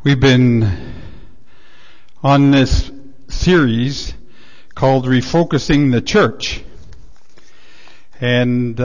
We've been on this series called Refocusing the Church. And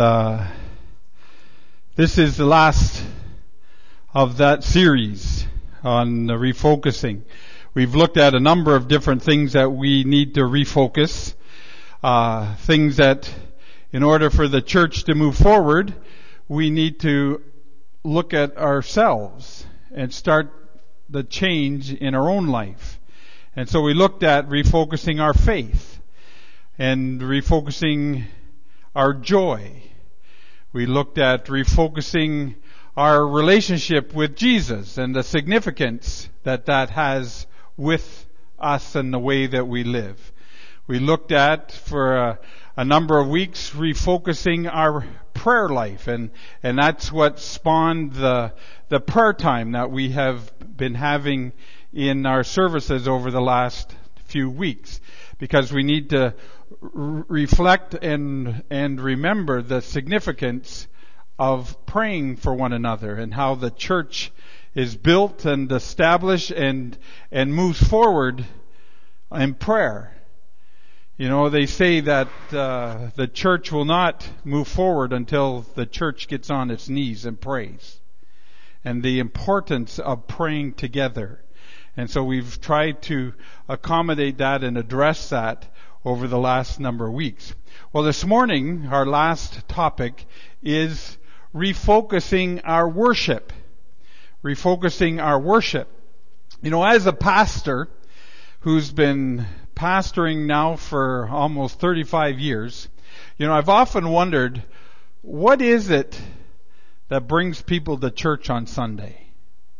this is the last of that series on the refocusing. We've looked at a number of different things that we need to refocus. Things that, in order for the church to move forward, we need to look at ourselves and start the change in our own life. And so we looked at refocusing our faith and refocusing our joy. We looked at refocusing our relationship with Jesus and the significance that that has with us and the way that we live. We looked at, for a number of weeks, refocusing our prayer life, and that's what spawned the prayer time that we have been having in our services over the last few weeks, because we need to reflect and remember the significance of praying for one another and how the church is built and established and moves forward in prayer. You know, they say that the church will not move forward until the church gets on its knees and prays. And the importance of praying together. And so we've tried to accommodate that and address that over the last number of weeks. Well, this morning, our last topic is refocusing our worship. Refocusing our worship. You know, as a pastor who's been pastoring now for almost 35 years, you know, I've often wondered, what is it that brings people to church on Sunday?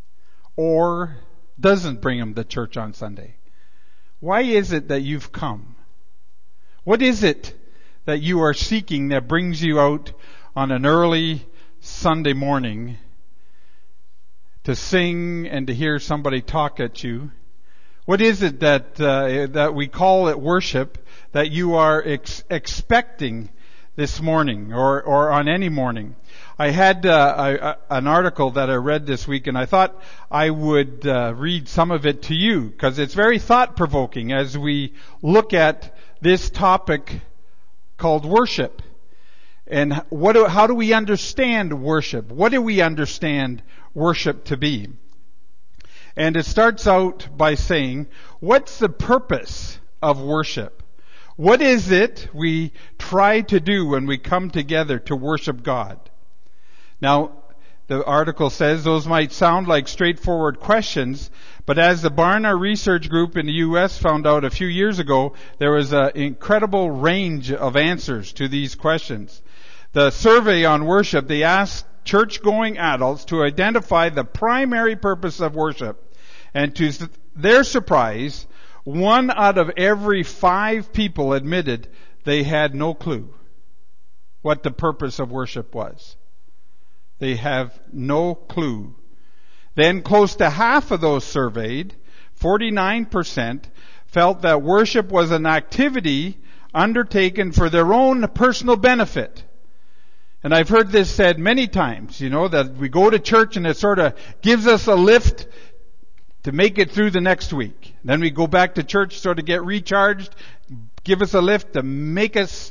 Or doesn't bring them to church on Sunday? Why is it that you've come? What is it that you are seeking that brings you out on an early Sunday morning to sing and to hear somebody talk at you? What is it that we call it worship that you are expecting this morning or on any morning? I had an article that I read this week, and I thought I would read some of it to you, because it's very thought-provoking as we look at this topic called worship. And how do we understand worship? What do we understand worship to be? And it starts out by saying, what's the purpose of worship? What is it we try to do when we come together to worship God? Now, the article says those might sound like straightforward questions, but as the Barna Research Group in the U.S. found out a few years ago, there was an incredible range of answers to these questions. The survey on worship, they asked church-going adults to identify the primary purpose of worship. And to their surprise, 1 out of every 5 people admitted they had no clue what the purpose of worship was. They have no clue. Then close to half of those surveyed, 49%, felt that worship was an activity undertaken for their own personal benefit. And I've heard this said many times, you know, that we go to church and it sort of gives us a lift to make it through the next week. Then we go back to church, sort of get recharged, give us a lift to make it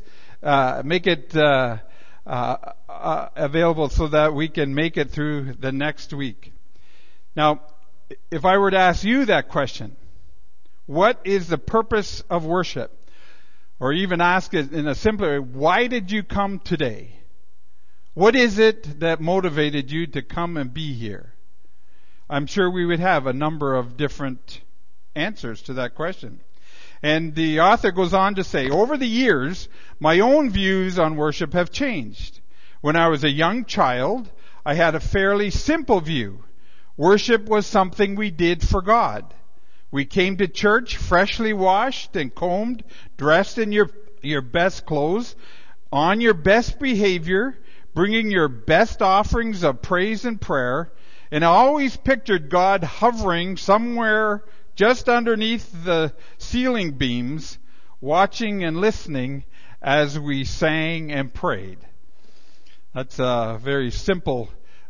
available so that we can make it through the next week. Now, if I were to ask you that question, what is the purpose of worship? Or even ask it in a simpler way, why did you come today? What is it that motivated you to come and be here? I'm sure we would have a number of different answers to that question. And the author goes on to say, over the years, my own views on worship have changed. When I was a young child, I had a fairly simple view. Worship was something we did for God. We came to church freshly washed and combed, dressed in your best clothes, on your best behavior, bringing your best offerings of praise and prayer. And I always pictured God hovering somewhere just underneath the ceiling beams, watching and listening as we sang and prayed. That's a very simple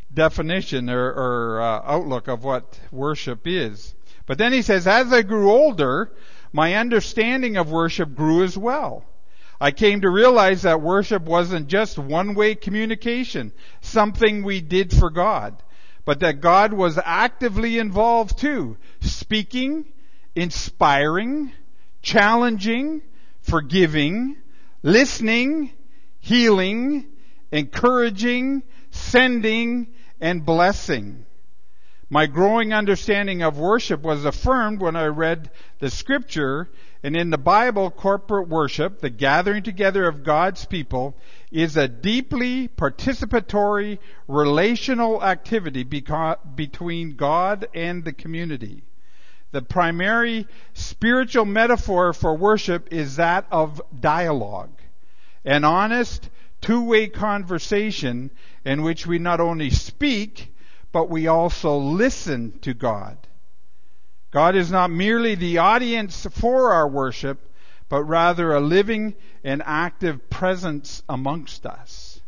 definition or outlook of what worship is. But then he says, as I grew older, my understanding of worship grew as well. I came to realize that worship wasn't just one-way communication, something we did for God, but that God was actively involved too, speaking, inspiring, challenging, forgiving, listening, healing, encouraging, sending, and blessing. My growing understanding of worship was affirmed when I read the scripture, and in the Bible, corporate worship, the gathering together of God's people, is a deeply participatory relational activity between God and the community. The primary spiritual metaphor for worship is that of dialogue, an honest, two-way conversation in which we not only speak, but we also listen to God. God is not merely the audience for our worship, but rather a living and active presence amongst us.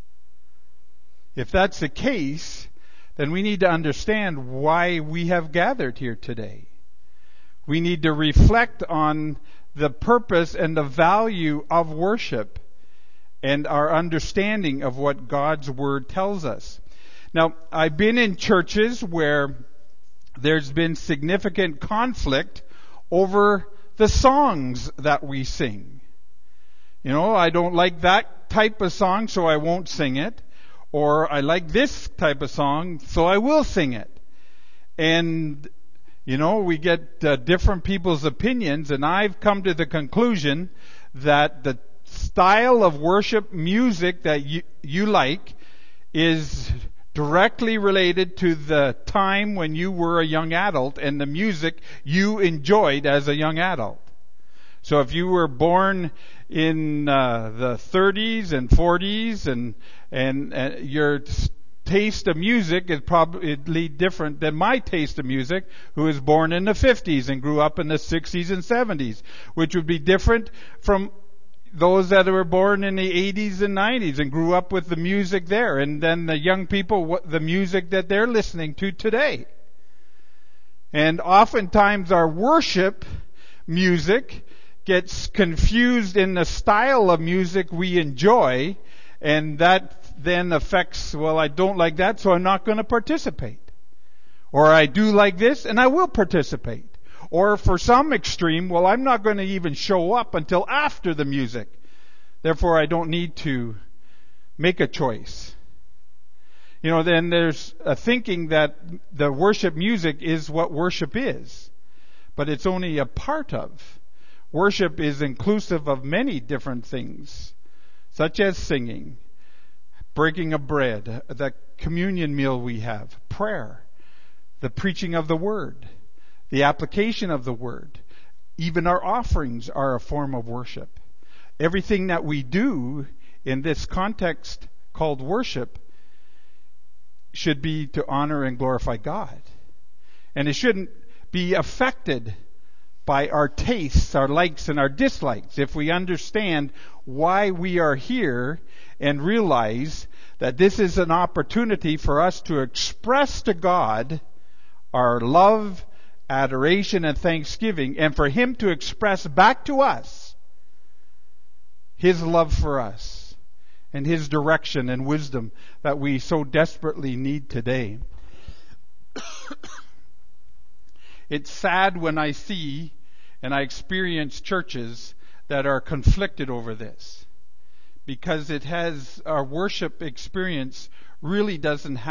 If that's the case, then we need to understand why we have gathered here today. We need to reflect on the purpose and the value of worship and our understanding of what God's Word tells us. Now, I've been in churches where there's been significant conflict over the songs that we sing. You know, I don't like that type of song, so I won't sing it. Or I like this type of song, so I will sing it. And, you know, we get different people's opinions, and I've come to the conclusion that the style of worship music that you like is directly related to the time when you were a young adult and the music you enjoyed as a young adult. So if you were born in the 30s and 40s and your taste of music is probably different than my taste of music, who was born in the 50s and grew up in the 60s and 70s, which would be different from those that were born in the 80s and 90s and grew up with the music there, and then the young people, the music that they're listening to today. And oftentimes our worship music gets confused in the style of music we enjoy, and that then affects, well, I don't like that, so I'm not going to participate. Or I do like this, and I will participate. Or for some extreme, well, I'm not going to even show up until after the music. Therefore, I don't need to make a choice. You know, then there's a thinking that the worship music is what worship is. But it's only a part of. Worship is inclusive of many different things, such as singing, breaking of bread, the communion meal we have, prayer, the preaching of the Word, the application of the Word. Even our offerings are a form of worship. Everything that we do in this context called worship should be to honor and glorify God. And it shouldn't be affected by our tastes, our likes, and our dislikes. If we understand why we are here and realize that this is an opportunity for us to express to God our love, adoration, and thanksgiving, and for Him to express back to us His love for us and His direction and wisdom that we so desperately need today. It's sad when I see and I experience churches that are conflicted over this, because it has, our worship experience really isn't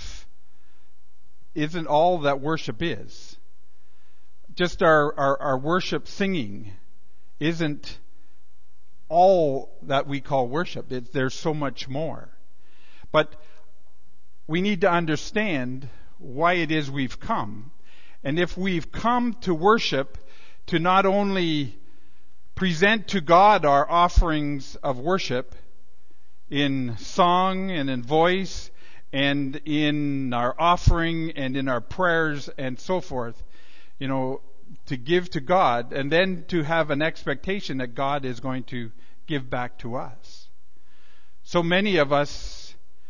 all that worship is. Just our worship singing isn't all that we call worship. There's so much more. But we need to understand why it is we've come. And if we've come to worship to not only present to God our offerings of worship in song and in voice and in our offering and in our prayers and so forth, you know, to give to God, and then to have an expectation that God is going to give back to us. So many of us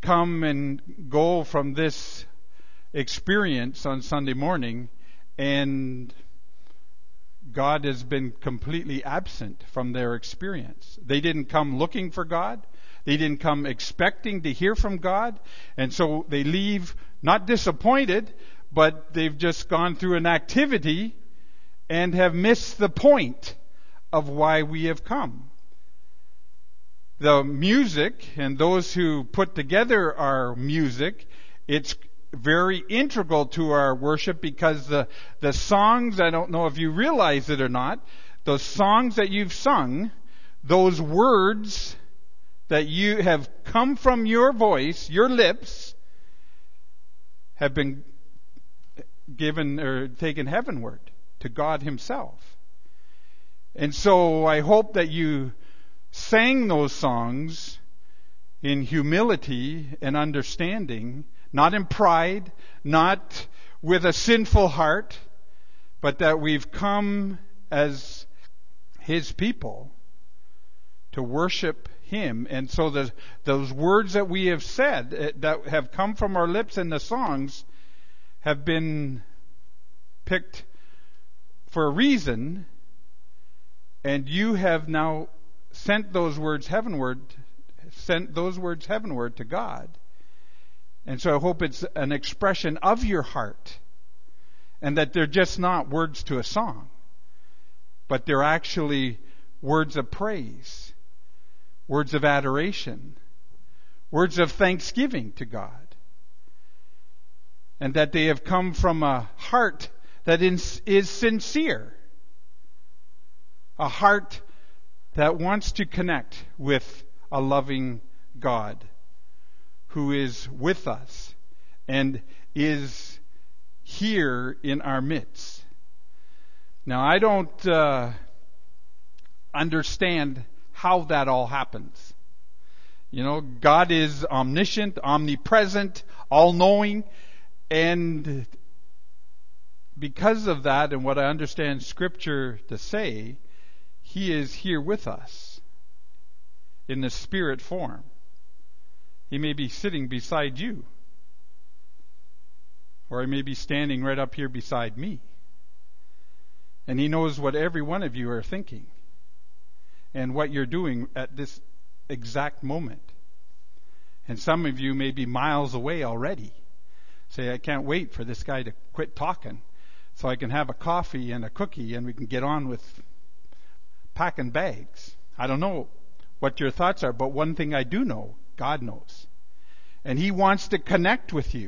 come and go from this experience on Sunday morning, and God has been completely absent from their experience. They didn't come looking for God. They didn't come expecting to hear from God. And so they leave not disappointed, but they've just gone through an activity and have missed the point of why we have come. The music and those who put together our music, it's very integral to our worship, because the songs, I don't know if you realize it or not, those songs that you've sung, those words that you have come from your voice, your lips, have been given or taken heavenward to God Himself. And so I hope that you sang those songs in humility and understanding, not in pride, not with a sinful heart, but that we've come as His people to worship Him. And so those words that we have said, that have come from our lips in the songs, have been picked for a reason, and you have now sent those words heavenward to God. And so I hope it's an expression of your heart, and that they're just not words to a song, but they're actually words of praise, words of adoration, words of thanksgiving to God, and that they have come from a heart that is sincere, a heart that wants to connect with a loving God who is with us and is here in our midst. Now, I don't understand how that all happens. You know, God is omniscient, omnipresent, all-knowing, and because of that and what I understand Scripture to say, He is here with us in the spirit form. He may be sitting beside you, or He may be standing right up here beside me. And He knows what every one of you are thinking and what you're doing at this exact moment. And some of you may be miles away already. Say, I can't wait for this guy to quit talking so I can have a coffee and a cookie and we can get on with packing bags. I don't know what your thoughts are, but one thing I do know, God knows. And He wants to connect with you.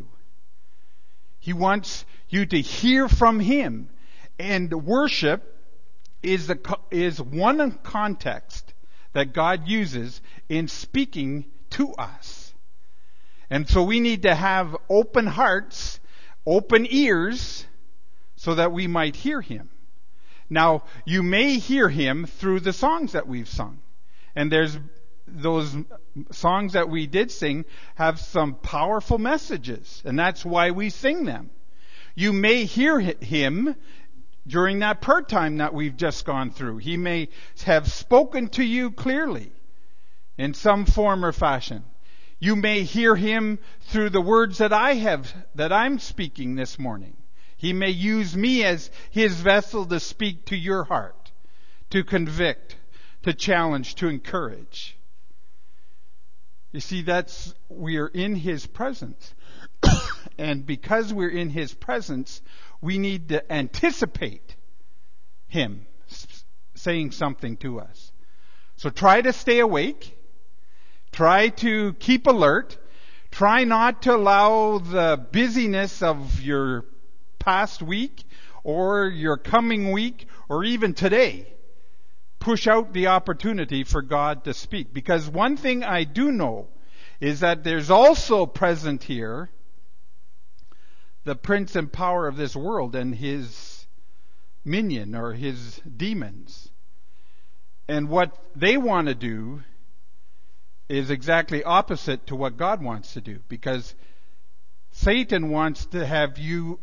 He wants you to hear from Him. And worship is one context that God uses in speaking to us. And so we need to have open hearts, open ears, so that we might hear Him. Now, you may hear Him through the songs that we've sung. And there's those songs that we did sing have some powerful messages, and that's why we sing them. You may hear Him during that prayer time that we've just gone through. He may have spoken to you clearly in some form or fashion. You may hear Him through the words that I'm speaking this morning. He may use me as His vessel to speak to your heart, to convict, to challenge, to encourage. You see, we are in His presence. And because we're in His presence, we need to anticipate Him saying something to us. So try to stay awake. Try to keep alert. Try not to allow the busyness of your past week or your coming week or even today push out the opportunity for God to speak. Because one thing I do know is that there's also present here the prince and power of this world and his minion or his demons. And what they want to do is exactly opposite to what God wants to do. Because Satan wants to have you,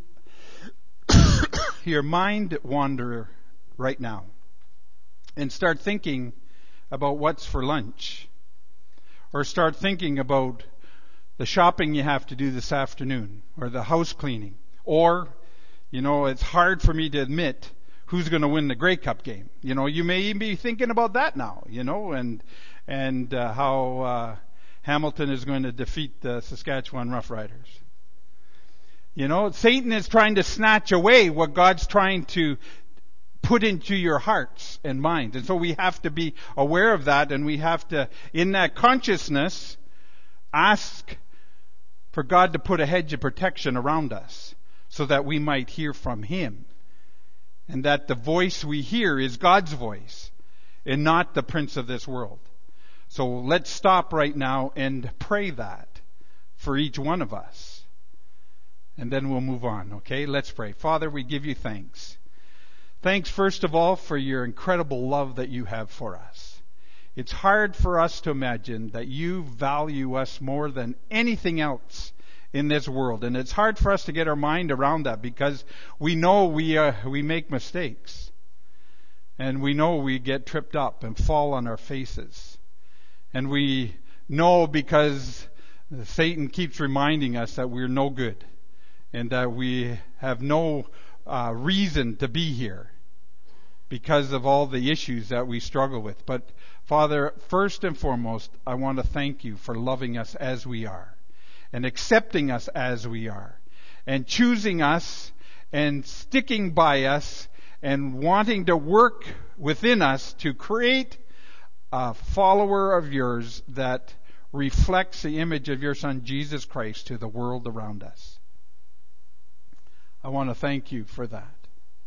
your mind wander right now and start thinking about what's for lunch, or start thinking about the shopping you have to do this afternoon, or the house cleaning, or, it's hard for me to admit who's going to win the Grey Cup game. You may even be thinking about that now, and how Hamilton is going to defeat the Saskatchewan Roughriders. Satan is trying to snatch away what God's trying to put into your hearts and minds. And so we have to be aware of that, and we have to, in that consciousness, ask for God to put a hedge of protection around us so that we might hear from Him. And that the voice we hear is God's voice and not the prince of this world. So let's stop right now and pray that for each one of us. And then we'll move on, okay? Let's pray. Father, we give you thanks. Thanks, first of all, for your incredible love that you have for us. It's hard for us to imagine that you value us more than anything else in this world. And it's hard for us to get our mind around that because we know we make mistakes. And we know we get tripped up and fall on our faces. And we know because Satan keeps reminding us that we're no good and that we have no reason to be here because of all the issues that we struggle with. But Father, first and foremost, I want to thank you for loving us as we are and accepting us as we are and choosing us and sticking by us and wanting to work within us to create a follower of yours that reflects the image of your Son, Jesus Christ, to the world around us. I want to thank you for that.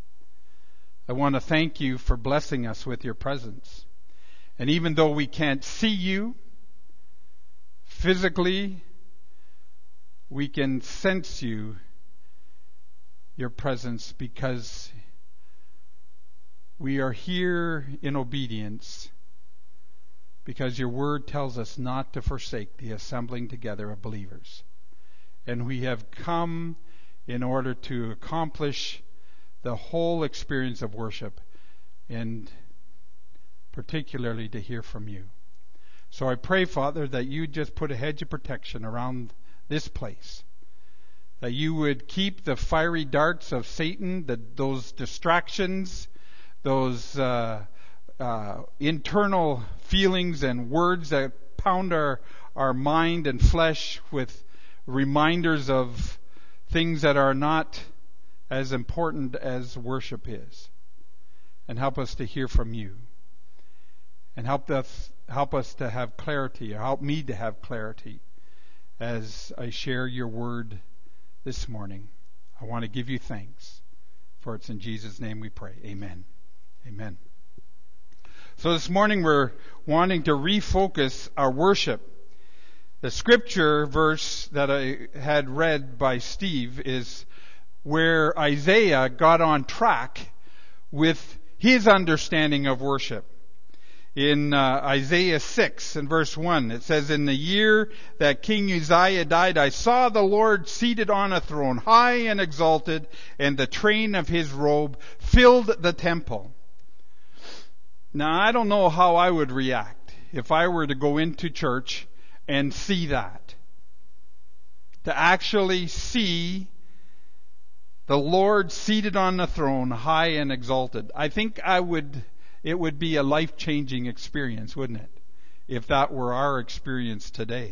I want to thank you for blessing us with your presence. And even though we can't see you physically, we can sense your presence because we are here in obedience, because your word tells us not to forsake the assembling together of believers. And we have come in order to accomplish the whole experience of worship, and particularly to hear from you. So I pray, Father, that you just put a hedge of protection around this place, that you would keep the fiery darts of Satan, those distractions, those internal feelings and words that pound our mind and flesh with reminders of things that are not as important as worship is. And help us to hear from you. And help us to have clarity, or help me to have clarity as I share your word this morning. I want to give you thanks. For it's in Jesus' name we pray. Amen. Amen. So this morning we're wanting to refocus our worship. The scripture verse that I had read by Steve is where Isaiah got on track with his understanding of worship. In Isaiah 6 and verse 1, it says, "In the year that King Uzziah died, I saw the Lord seated on a throne, high and exalted, and the train of his robe filled the temple." Now, I don't know how I would react if I were to go into church and see that. To actually see the Lord seated on the throne, high and exalted. I think it would be a life-changing experience, wouldn't it? If that were our experience today.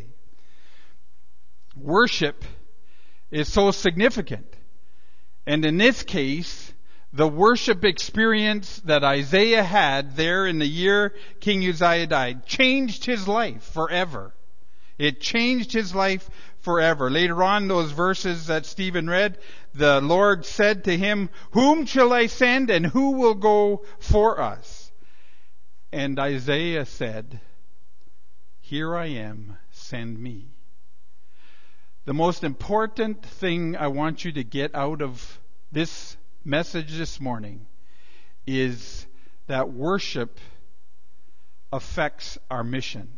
Worship is so significant. And in this case, the worship experience that Isaiah had there in the year King Uzziah died changed his life forever. It changed his life forever. Later on, those verses that Stephen read, the Lord said to him, "Whom shall I send, and who will go for us?" And Isaiah said, "Here I am, send me." The most important thing I want you to get out of this message this morning is that worship affects our mission.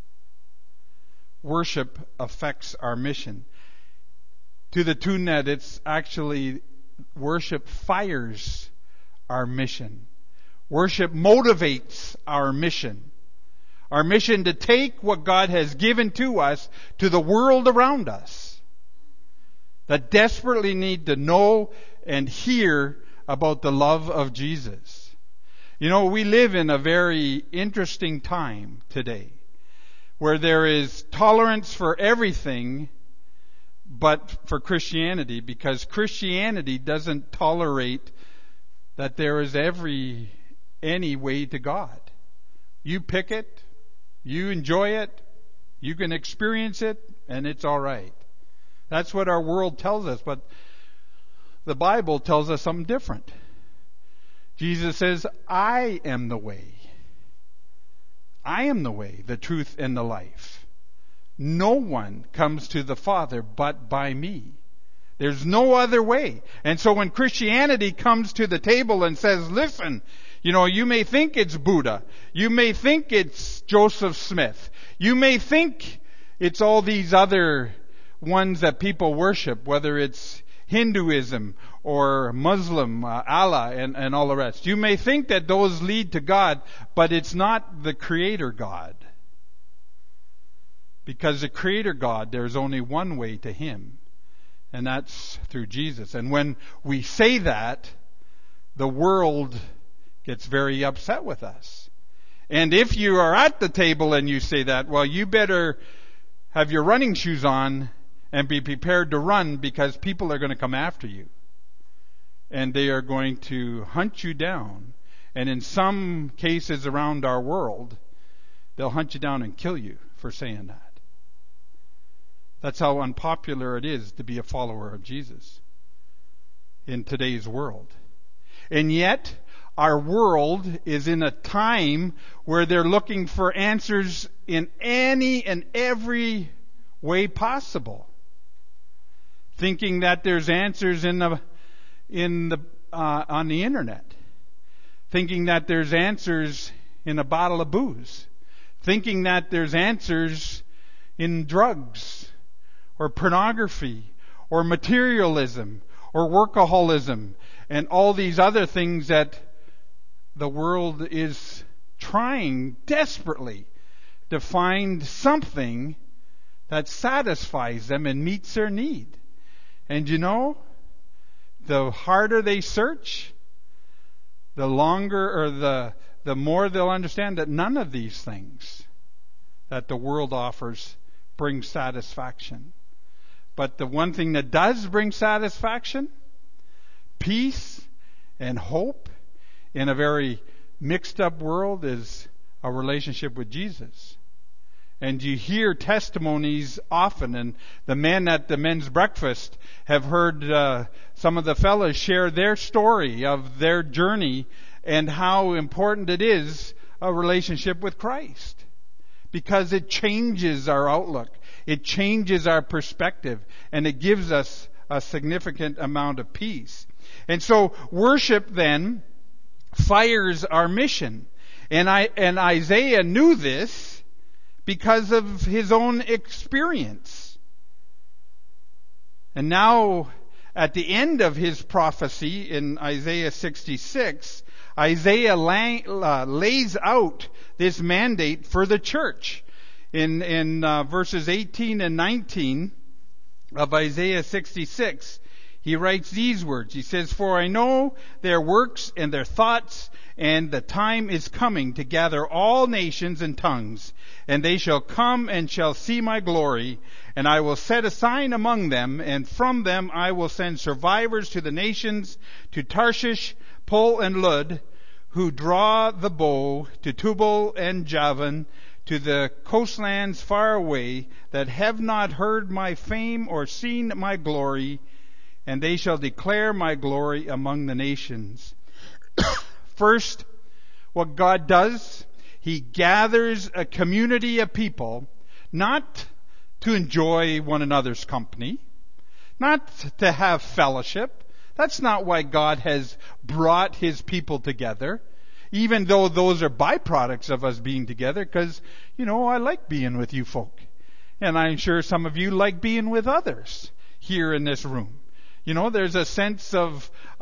Worship affects our mission. To the tune that it's actually worship fires our mission. Worship motivates our mission. Our mission to take what God has given to us to the world around us that desperately need to know and hear about the love of Jesus. You know, we live in a very interesting time today where there is tolerance for everything but for Christianity, because Christianity doesn't tolerate that there is any way to God. You pick it, you enjoy it, you can experience it, and it's all right. That's what our world tells us, but the Bible tells us something different. Jesus says, I am the way. I am the way, the truth, and the life. No one comes to the Father but by me. There's no other way. And so when Christianity comes to the table and says, listen, you may think it's Buddha. You may think it's Joseph Smith. You may think it's all these other ones that people worship, whether it's Hinduism or Muslim, Allah, and all the rest. You may think that those lead to God, but it's not the Creator God. Because the Creator God, there's only one way to Him, and that's through Jesus. And when we say that, the world gets very upset with us. And if you are at the table and you say that, well, you better have your running shoes on and be prepared to run, because people are going to come after you. And they are going to hunt you down. And in some cases around our world, they'll hunt you down and kill you for saying that. That's how unpopular it is to be a follower of Jesus in today's world. And yet, our world is in a time where they're looking for answers in any and every way possible. Thinking that there's answers on the internet. Thinking that there's answers in a bottle of booze. Thinking that there's answers in drugs or pornography or materialism or workaholism and all these other things that the world is trying desperately to find something that satisfies them and meets their need. And the harder they search, the longer or the more they'll understand that none of these things that the world offers bring satisfaction. But the one thing that does bring satisfaction, peace and hope in a very mixed up world, is a relationship with Jesus. And you hear testimonies often, and the men at the men's breakfast have heard some of the fellas share their story of their journey and how important it is a relationship with Christ. Because it changes our outlook. It changes our perspective, and it gives us a significant amount of peace. And so worship then fires our mission. And Isaiah knew this because of his own experience. And now, at the end of his prophecy in Isaiah 66, Isaiah lays out this mandate for the church. In verses 18 and 19 of Isaiah 66, he writes these words. He says, "For I know their works and their thoughts, and the time is coming to gather all nations and tongues, and they shall come and shall see my glory, and I will set a sign among them, and from them I will send survivors to the nations, to Tarshish, Pul, and Lud, who draw the bow, to Tubal and Javan, to the coastlands far away, that have not heard my fame or seen my glory, and they shall declare my glory among the nations." First, what God does, He gathers a community of people, not to enjoy one another's company, not to have fellowship. That's not why God has brought His people together, even though those are byproducts of us being together, because, I like being with you folk. And I'm sure some of you like being with others here in this room. There's a sense of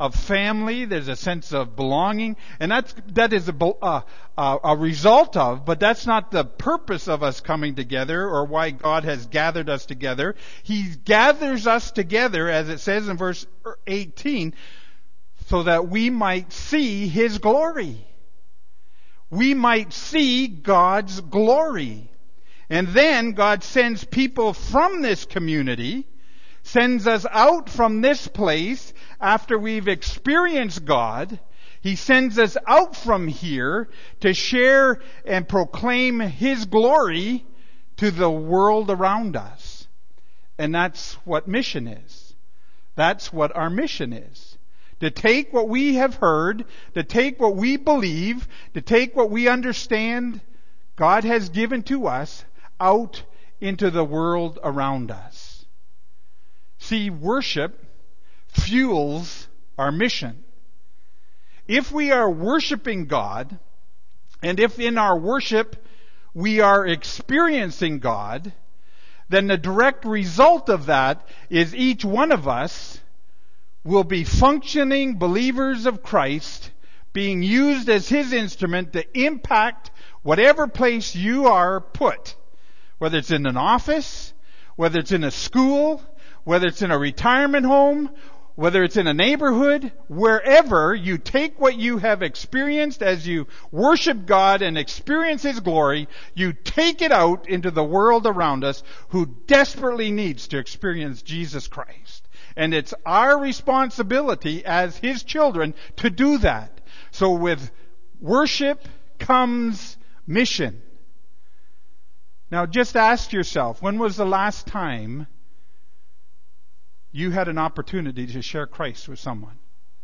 of family. There's a sense of belonging. And that is a result of, but that's not the purpose of us coming together or why God has gathered us together. He gathers us together, as it says in verse 18, so that we might see His glory. We might see God's glory. And then God sends people from this community, sends us out from this place after we've experienced God. He sends us out from here to share and proclaim His glory to the world around us. And that's what mission is. That's what our mission is. To take what we have heard, to take what we believe, to take what we understand God has given to us out into the world around us. See, worship fuels our mission. If we are worshiping God, and if in our worship we are experiencing God, then the direct result of that is each one of us will be functioning believers of Christ, being used as His instrument to impact whatever place you are put. Whether it's in an office, whether it's in a school, whether it's in a retirement home, whether it's in a neighborhood, wherever you take what you have experienced as you worship God and experience His glory, you take it out into the world around us who desperately needs to experience Jesus Christ. And it's our responsibility as His children to do that. So with worship comes mission. Now just ask yourself, when was the last time you had an opportunity to share Christ with someone?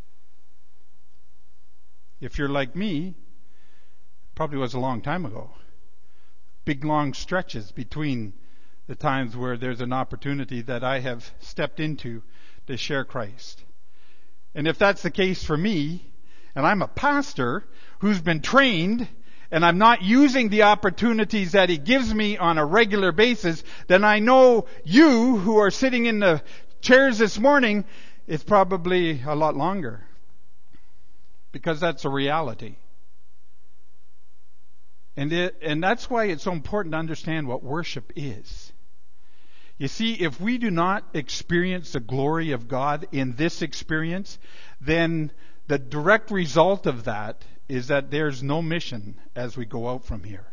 If you're like me, probably was a long time ago. Big long stretches between the times where there's an opportunity that I have stepped into to share Christ. And if that's the case for me, and I'm a pastor who's been trained, and I'm not using the opportunities that He gives me on a regular basis, then I know you who are sitting in the chairs this morning, it's probably a lot longer. Because that's a reality. And that's why it's so important to understand what worship is. You see, if we do not experience the glory of God in this experience, then the direct result of that is that there's no mission as we go out from here.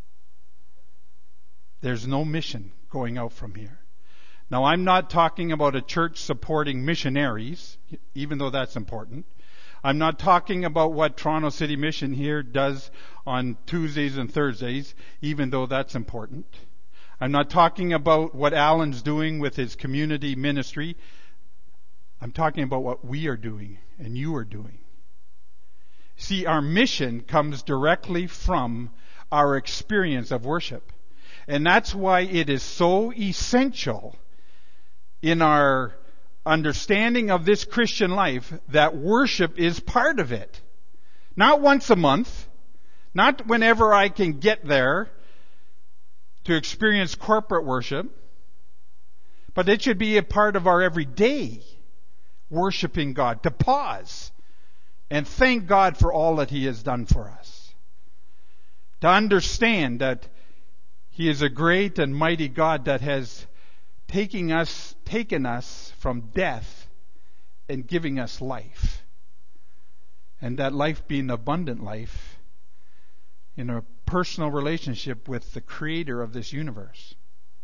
There's no mission going out from here. Now, I'm not talking about a church supporting missionaries, even though that's important. I'm not talking about what Toronto City Mission here does on Tuesdays and Thursdays, even though that's important. I'm not talking about what Alan's doing with his community ministry. I'm talking about what we are doing and you are doing. See, our mission comes directly from our experience of worship. And that's why it is so essential in our understanding of this Christian life that worship is part of it. Not once a month, not whenever I can get there to experience corporate worship, but it should be a part of our everyday worshiping God, to pause and thank God for all that He has done for us. To understand that He is a great and mighty God that has taken us from death and giving us life. And that life being abundant life in a personal relationship with the Creator of this universe.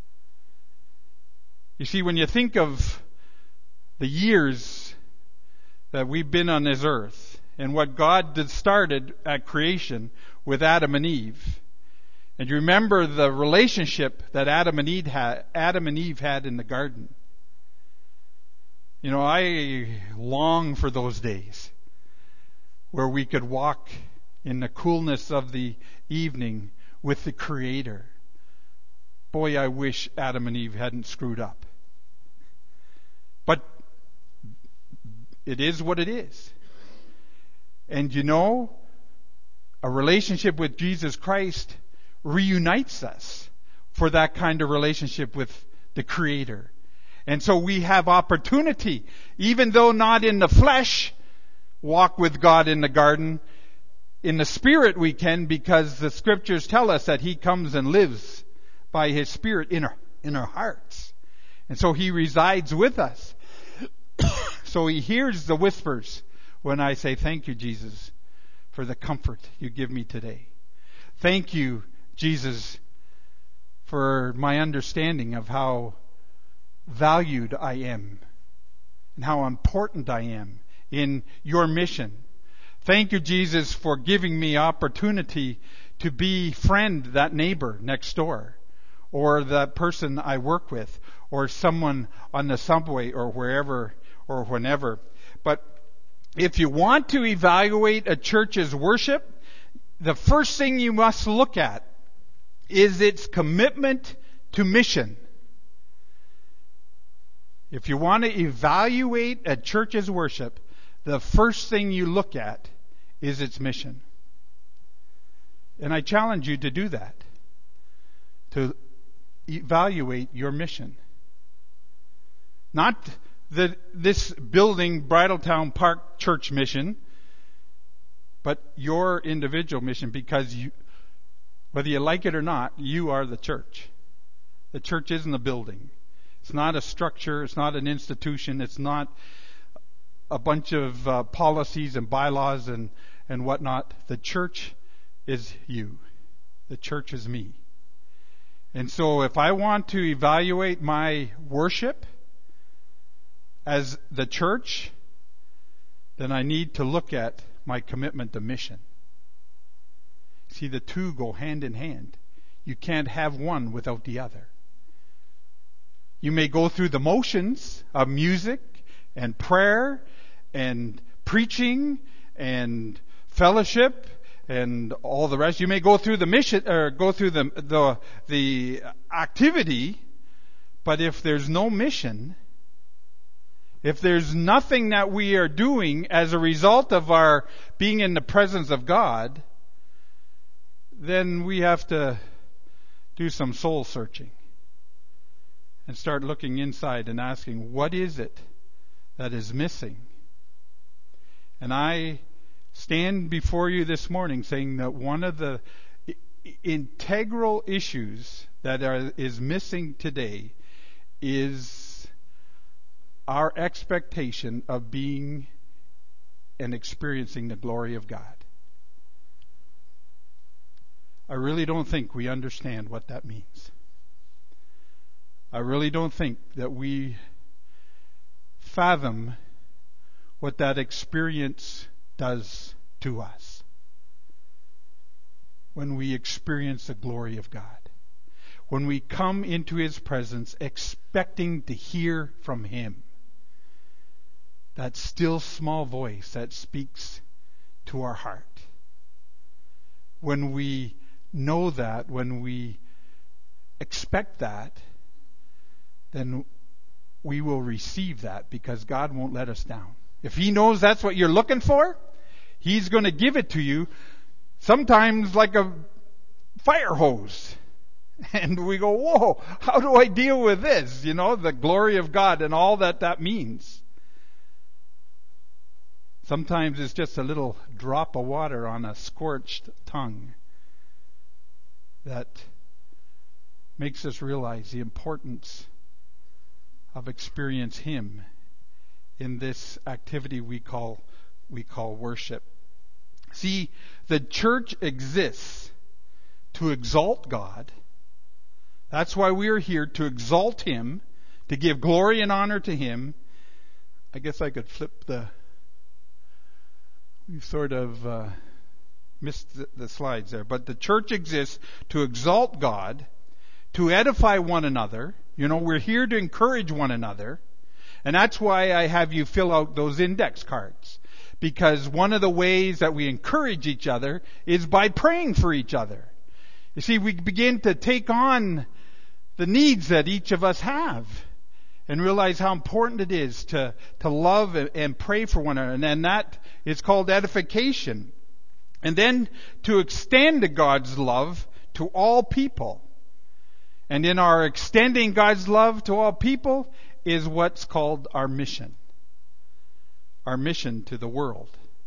You see, when you think of the years that we've been on this earth, and what God did started at creation with Adam and Eve. And you remember the relationship that Adam and Eve had in the garden. You know, I long for those days where we could walk in the coolness of the evening with the Creator. Boy, I wish Adam and Eve hadn't screwed up. But it is what it is. And you know, a relationship with Jesus Christ reunites us for that kind of relationship with the Creator. And so we have opportunity, even though not in the flesh, walk with God in the garden. In the Spirit we can, because the Scriptures tell us that He comes and lives by His Spirit in our hearts. And so He resides with us. So He hears the whispers when I say, thank you, Jesus, for the comfort you give me today. Thank you, Jesus, for my understanding of how valued I am and how important I am in your mission. Thank you, Jesus, for giving me opportunity to befriend that neighbor next door, or that person I work with, or someone on the subway, or wherever or whenever. But if you want to evaluate a church's worship, the first thing you must look at is its commitment to mission. If you want to evaluate a church's worship, the first thing you look at is its mission. And I challenge you to do that. To evaluate your mission. Not this building, Bridletown Park Church mission, but your individual mission, because you, whether you like it or not, you are the church. The church isn't a building. It's not a structure. It's not an institution. It's not a bunch of policies and bylaws and whatnot. The church is you. The church is me. And so if I want to evaluate my worship as the church, then I need to look at my commitment to mission. See, the two go hand in hand. You can't have one without the other. You may go through the motions of music and prayer and preaching and fellowship and all the rest. You may go through the mission or go through the activity, but if there's no mission, if there's nothing that we are doing as a result of our being in the presence of God, then we have to do some soul searching and start looking inside and asking, what is it that is missing? And I stand before you this morning saying that one of the integral issues that is missing today is our expectation of being and experiencing the glory of God. I really don't think we understand what that means. I really don't think that we fathom what that experience does to us when we experience the glory of God. When we come into His presence expecting to hear from Him. That still small voice that speaks to our heart. When we know that, when we expect that, then we will receive that, because God won't let us down. If He knows that's what you're looking for, He's going to give it to you, sometimes like a fire hose. And we go, whoa, how do I deal with this? You know, the glory of God and all that means. Sometimes it's just a little drop of water on a scorched tongue that makes us realize the importance of experience Him in this activity we call worship. See, the church exists to exalt God. That's why we are here, to exalt Him, to give glory and honor to Him. I guess I could flip we've sort of missed the slides there. But the church exists to exalt God, to edify one another. You know, we're here to encourage one another. And that's why I have you fill out those index cards. Because one of the ways that we encourage each other is by praying for each other. You see, we begin to take on the needs that each of us have and realize how important it is to love and pray for one another. And that is called edification. And then to extend God's love to all people. And in our extending God's love to all people is what's called our mission. Our mission to the world.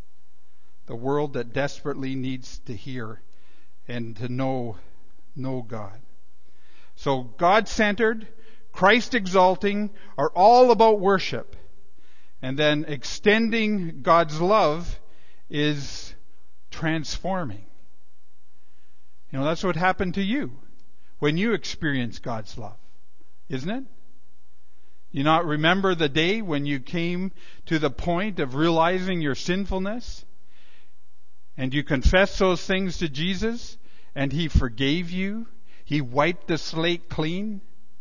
The world that desperately needs to hear and to know God. So God-centered, Christ-exalting are all about worship. And then extending God's love is transforming. You know, that's what happened to you when you experienced God's love, isn't it? You not remember the day when you came to the point of realizing your sinfulness and you confessed those things to Jesus and He forgave you? He wiped the slate clean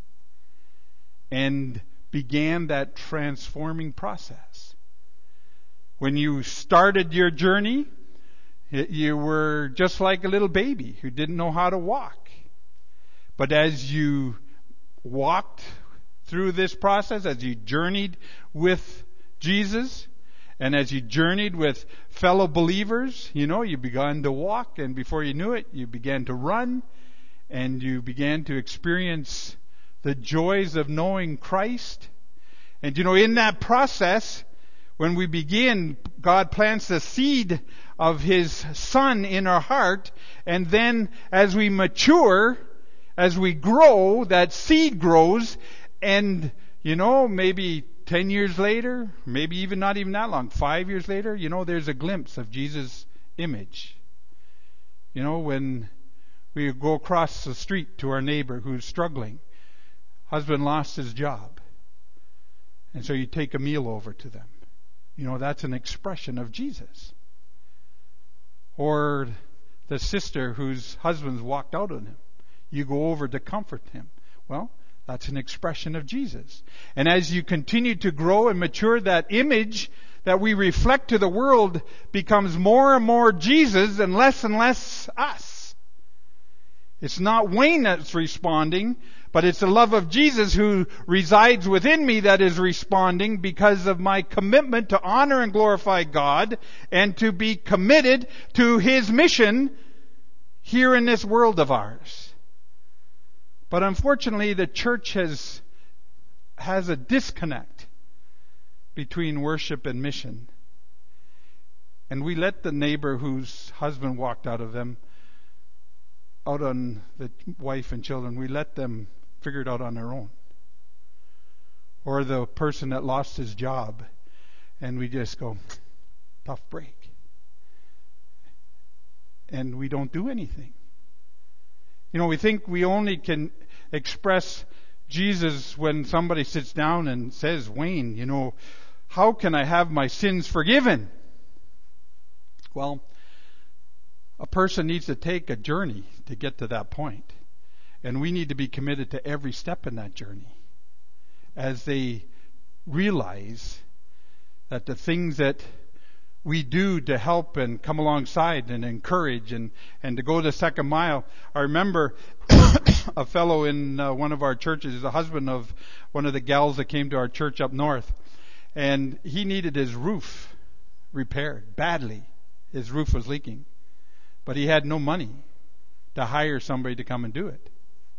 and began that transforming process. When you started your journey, you were just like a little baby who didn't know how to walk. But as you walked through this process, as you journeyed with Jesus, and as you journeyed with fellow believers, you began to walk, and before you knew it, you began to run, and you began to experience the joys of knowing Christ. And in that process, when we begin, God plants the seed of His Son in our heart, and then as we mature, as we grow, that seed grows, and maybe 10 years later, maybe even not even that long, 5 years later, there's a glimpse of Jesus' image. When we go across the street to our neighbor who's struggling, husband lost his job, and so you take a meal over to them. That's an expression of Jesus. Or the sister whose husband's walked out on him. You go over to comfort him. Well, that's an expression of Jesus. And as you continue to grow and mature, that image that we reflect to the world becomes more and more Jesus and less us. It's not Wayne that's responding, but it's the love of Jesus who resides within me that is responding because of my commitment to honor and glorify God and to be committed to His mission here in this world of ours. But unfortunately, the church has a disconnect between worship and mission. And we let the neighbor whose husband walked out on the wife and children, we let them figure it out on their own. Or the person that lost his job, and we just go, tough break. And we don't do anything. We think we only can express Jesus when somebody sits down and says, Wayne, how can I have my sins forgiven? Well, a person needs to take a journey to get to that point. And we need to be committed to every step in that journey as they realize that the things that we do to help and come alongside and encourage and to go the second mile. I remember a fellow in one of our churches, the husband of one of the gals that came to our church up north, and he needed his roof repaired badly. His roof was leaking, but he had no money to hire somebody to come and do it.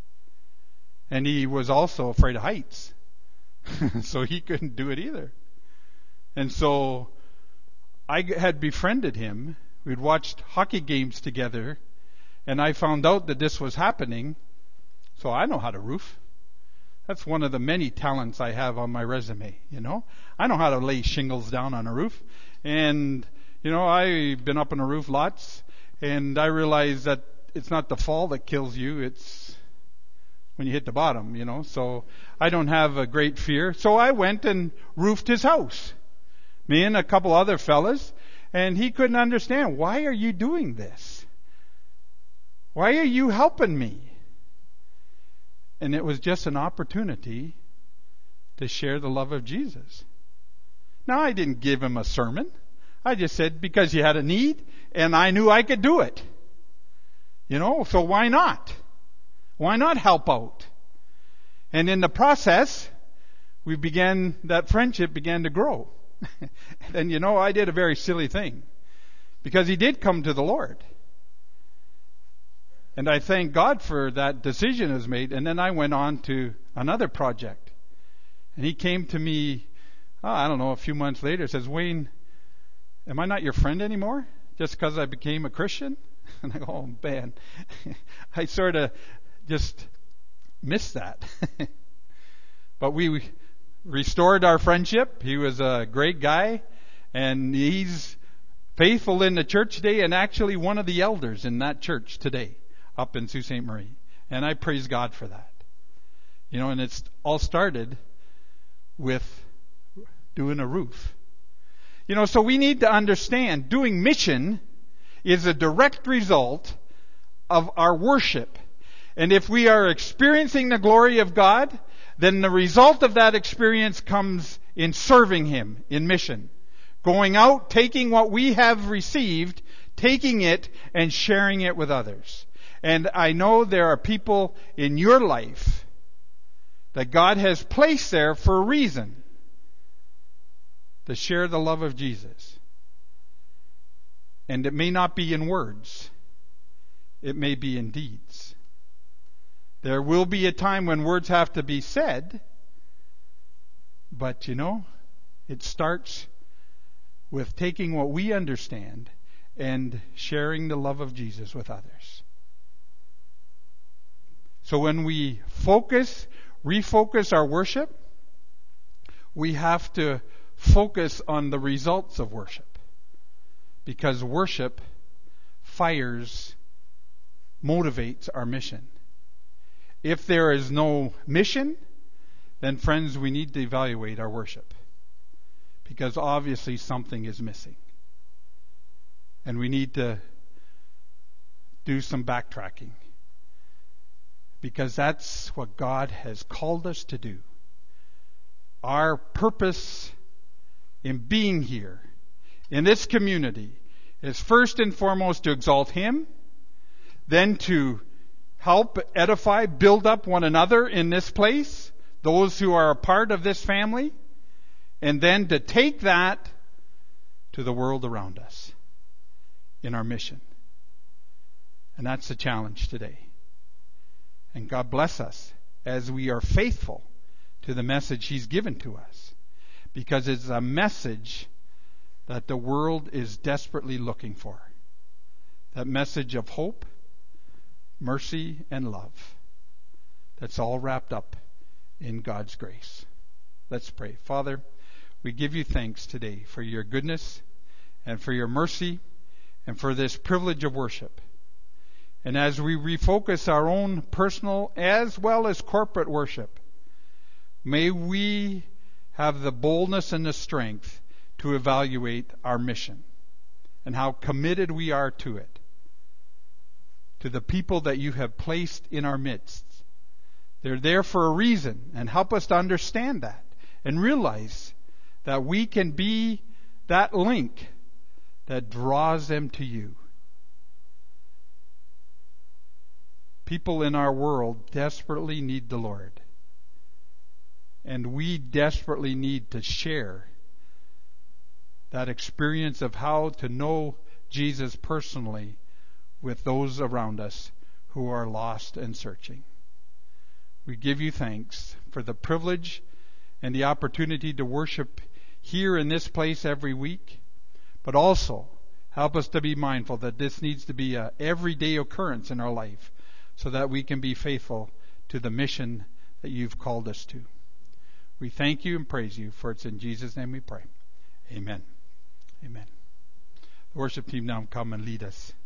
And he was also afraid of heights, so he couldn't do it either. And so I had befriended him. We'd watched hockey games together, and I found out that this was happening. So I know how to roof. That's one of the many talents I have on my resume, I know how to lay shingles down on a roof. And, I've been up on a roof lots, and I realize that it's not the fall that kills you, it's when you hit the bottom, So I don't have a great fear. So I went and roofed his house. Me and a couple other fellas, and he couldn't understand. Why are you doing this? Why are you helping me? And it was just an opportunity to share the love of Jesus. Now, I didn't give him a sermon. I just said because he had a need, and I knew I could do it. So why not? Why not help out? And in the process, that friendship began to grow. And I did a very silly thing because he did come to the Lord. And I thank God for that decision was made. And then I went on to another project. And he came to me, a few months later, says, Wayne, am I not your friend anymore? just because I became a Christian? And I go, oh man, I sort of just missed that. But we restored our friendship. He was a great guy, and he's faithful in the church today, and actually one of the elders in that church today up in Sault Ste. Marie. And I praise God for that. You know, and it's all started with doing a roof. You know, so we need to understand doing mission is a direct result of our worship. And if we are experiencing the glory of God, then the result of that experience comes in serving Him in mission. Going out, taking what we have received, taking it and sharing it with others. And I know there are people in your life that God has placed there for a reason. To share the love of Jesus. And it may not be in words. It may be in deeds. There will be a time when words have to be said. But you know, it starts with taking what we understand and sharing the love of Jesus with others. So when we refocus our worship, we have to focus on the results of worship. Because worship motivates our mission. If there is no mission, then friends, we need to evaluate our worship. Because obviously something is missing. And we need to do some backtracking. Because that's what God has called us to do. Our purpose in being here, in this community, is first and foremost to exalt Him, then to help edify, build up one another in this place, those who are a part of this family, and then to take that to the world around us in our mission. And that's the challenge today. And God bless us as we are faithful to the message He's given to us. Because it's a message that the world is desperately looking for. That message of hope, mercy, and love. That's all wrapped up in God's grace. Let's pray. Father, we give You thanks today for Your goodness and for Your mercy and for this privilege of worship. And as we refocus our own personal as well as corporate worship, may we have the boldness and the strength to evaluate our mission and how committed we are to it, to the people that You have placed in our midst. They're there for a reason, and help us to understand that and realize that we can be that link that draws them to You. People in our world desperately need the Lord. And we desperately need to share that experience of how to know Jesus personally with those around us who are lost and searching. We give You thanks for the privilege and the opportunity to worship here in this place every week, but also help us to be mindful that this needs to be an everyday occurrence in our life so that we can be faithful to the mission that You've called us to. We thank You and praise You, for it's in Jesus' name we pray. Amen. Amen. The worship team now come and lead us.